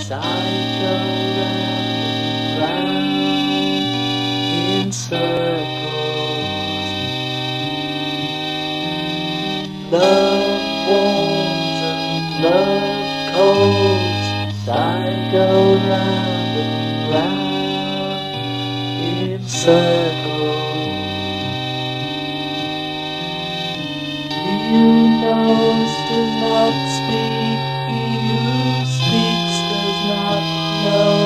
cycle round and round in circles. Love warms and love colds, cycle round and round in circles. He who knows does not speak, he who speaks does not know.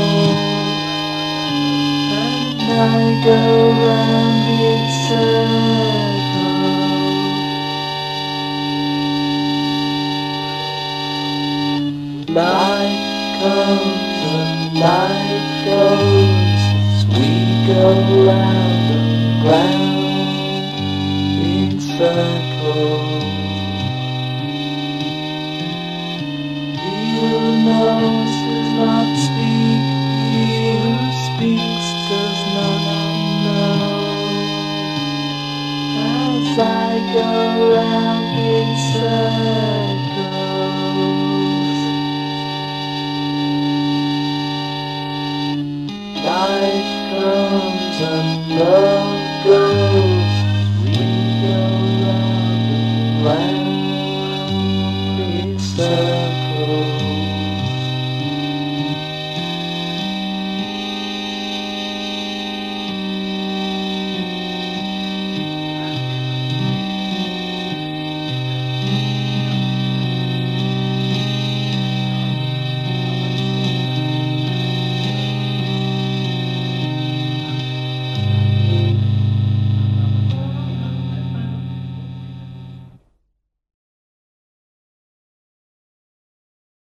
And I go round in circles. Life comes and life goes as we go round and round in circles. He who knows does not speak, he who speaks does not know. As I go round in circles, life comes and love goes, we go round and round in circles.